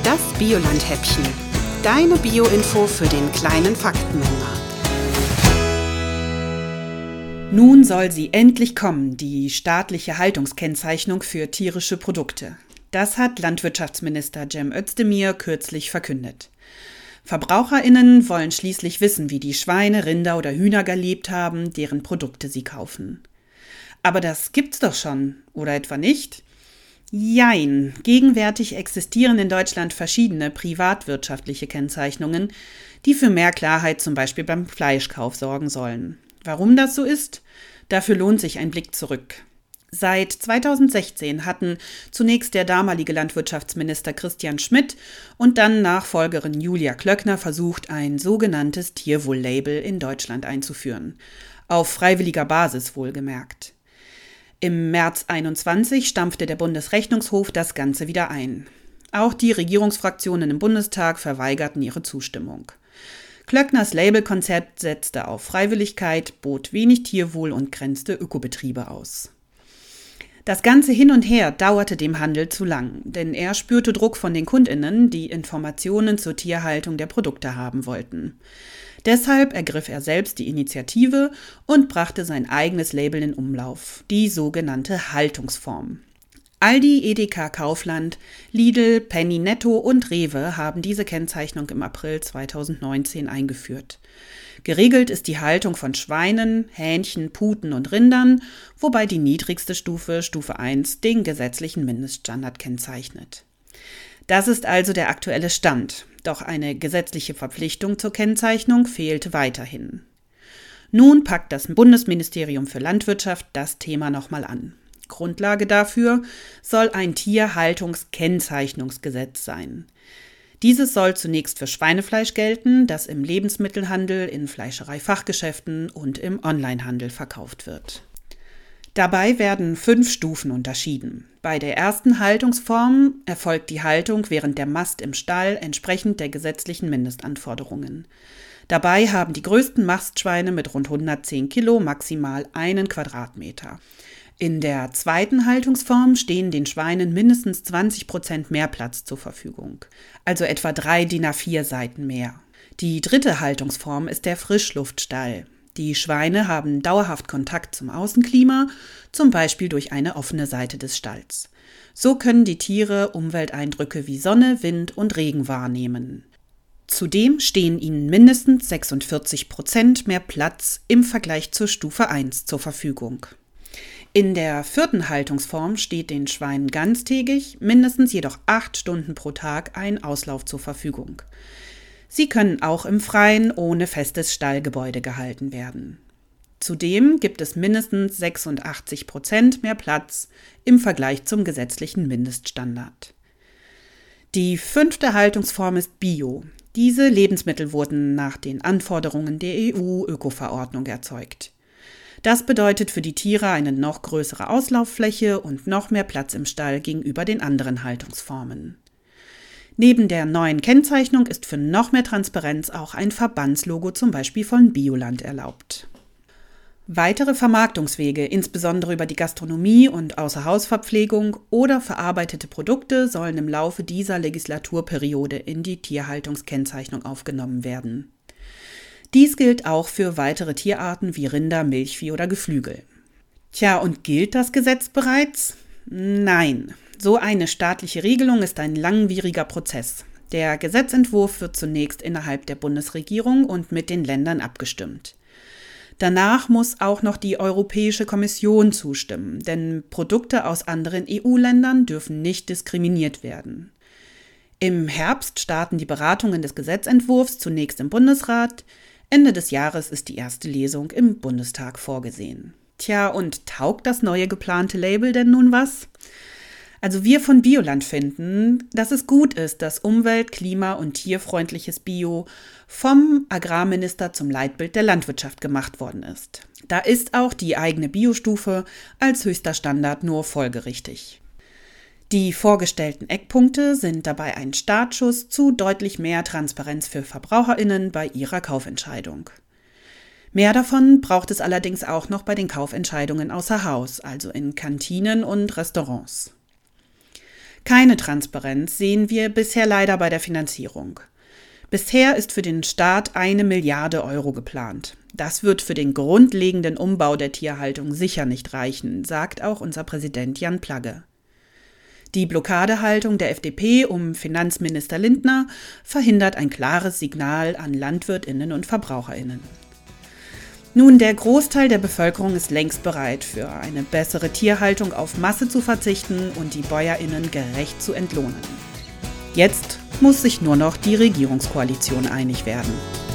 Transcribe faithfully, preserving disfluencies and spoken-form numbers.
Das Bioland-Häppchen. Deine Bio-Info für den kleinen Faktenhunger. Nun soll sie endlich kommen, die staatliche Haltungskennzeichnung für tierische Produkte. Das hat Landwirtschaftsminister Cem Özdemir kürzlich verkündet. VerbraucherInnen wollen schließlich wissen, wie die Schweine, Rinder oder Hühner gelebt haben, deren Produkte sie kaufen. Aber das gibt's doch schon, oder etwa nicht? Jein. Gegenwärtig existieren in Deutschland verschiedene privatwirtschaftliche Kennzeichnungen, die für mehr Klarheit zum Beispiel beim Fleischkauf sorgen sollen. Warum das so ist? Dafür lohnt sich ein Blick zurück. Seit zweitausendsechzehn hatten zunächst der damalige Landwirtschaftsminister Christian Schmidt und dann Nachfolgerin Julia Klöckner versucht, ein sogenanntes Tierwohl-Label in Deutschland einzuführen. Auf freiwilliger Basis wohlgemerkt. Im März einundzwanzig stampfte der Bundesrechnungshof das Ganze wieder ein. Auch die Regierungsfraktionen im Bundestag verweigerten ihre Zustimmung. Klöckners Labelkonzept setzte auf Freiwilligkeit, bot wenig Tierwohl und grenzte Ökobetriebe aus. Das ganze Hin und Her dauerte dem Handel zu lang, denn er spürte Druck von den KundInnen, die Informationen zur Tierhaltung der Produkte haben wollten. Deshalb ergriff er selbst die Initiative und brachte sein eigenes Label in Umlauf, die sogenannte Haltungsform. Aldi, Edeka, Kaufland, Lidl, Penny, Netto und Rewe haben diese Kennzeichnung im April zweitausendneunzehn eingeführt. Geregelt ist die Haltung von Schweinen, Hähnchen, Puten und Rindern, wobei die niedrigste Stufe, Stufe eins, den gesetzlichen Mindeststandard kennzeichnet. Das ist also der aktuelle Stand, doch eine gesetzliche Verpflichtung zur Kennzeichnung fehlt weiterhin. Nun packt das Bundesministerium für Landwirtschaft das Thema nochmal an. Grundlage dafür soll ein Tierhaltungskennzeichnungsgesetz sein. Dieses soll zunächst für Schweinefleisch gelten, das im Lebensmittelhandel, in Fleischereifachgeschäften und im Onlinehandel verkauft wird. Dabei werden fünf Stufen unterschieden. Bei der ersten Haltungsform erfolgt die Haltung während der Mast im Stall entsprechend der gesetzlichen Mindestanforderungen. Dabei haben die größten Mastschweine mit rund hundertzehn Kilo maximal einen Quadratmeter. In der zweiten Haltungsform stehen den Schweinen mindestens zwanzig Prozent mehr Platz zur Verfügung, also etwa drei D I N A vier Seiten mehr. Die dritte Haltungsform ist der Frischluftstall. Die Schweine haben dauerhaft Kontakt zum Außenklima, zum Beispiel durch eine offene Seite des Stalls. So können die Tiere Umwelteindrücke wie Sonne, Wind und Regen wahrnehmen. Zudem stehen ihnen mindestens sechsundvierzig Prozent mehr Platz im Vergleich zur Stufe eins zur Verfügung. In der vierten Haltungsform steht den Schweinen ganztägig, mindestens jedoch acht Stunden pro Tag ein Auslauf zur Verfügung. Sie können auch im Freien ohne festes Stallgebäude gehalten werden. Zudem gibt es mindestens sechsundachtzig Prozent mehr Platz im Vergleich zum gesetzlichen Mindeststandard. Die fünfte Haltungsform ist Bio. Diese Lebensmittel wurden nach den Anforderungen der E U-Öko-Verordnung erzeugt. Das bedeutet für die Tiere eine noch größere Auslauffläche und noch mehr Platz im Stall gegenüber den anderen Haltungsformen. Neben der neuen Kennzeichnung ist für noch mehr Transparenz auch ein Verbandslogo zum Beispiel von Bioland erlaubt. Weitere Vermarktungswege, insbesondere über die Gastronomie und Außerhausverpflegung oder verarbeitete Produkte, sollen im Laufe dieser Legislaturperiode in die Tierhaltungskennzeichnung aufgenommen werden. Dies gilt auch für weitere Tierarten wie Rinder, Milchvieh oder Geflügel. Tja, und gilt das Gesetz bereits? Nein. So eine staatliche Regelung ist ein langwieriger Prozess. Der Gesetzentwurf wird zunächst innerhalb der Bundesregierung und mit den Ländern abgestimmt. Danach muss auch noch die Europäische Kommission zustimmen, denn Produkte aus anderen E U-Ländern dürfen nicht diskriminiert werden. Im Herbst starten die Beratungen des Gesetzentwurfs zunächst im Bundesrat. Ende des Jahres ist die erste Lesung im Bundestag vorgesehen. Tja, und taugt das neue geplante Label denn nun was? Also wir von Bioland finden, dass es gut ist, dass umwelt-, klima- und tierfreundliches Bio vom Agrarminister zum Leitbild der Landwirtschaft gemacht worden ist. Da ist auch die eigene Biostufe als höchster Standard nur folgerichtig. Die vorgestellten Eckpunkte sind dabei ein Startschuss zu deutlich mehr Transparenz für VerbraucherInnen bei ihrer Kaufentscheidung. Mehr davon braucht es allerdings auch noch bei den Kaufentscheidungen außer Haus, also in Kantinen und Restaurants. Keine Transparenz sehen wir bisher leider bei der Finanzierung. Bisher ist für den Staat eine Milliarde Euro geplant. Das wird für den grundlegenden Umbau der Tierhaltung sicher nicht reichen, sagt auch unser Präsident Jan Plagge. Die Blockadehaltung der F D P um Finanzminister Lindner verhindert ein klares Signal an LandwirtInnen und VerbraucherInnen. Nun, der Großteil der Bevölkerung ist längst bereit, für eine bessere Tierhaltung auf Masse zu verzichten und die BäuerInnen gerecht zu entlohnen. Jetzt muss sich nur noch die Regierungskoalition einig werden.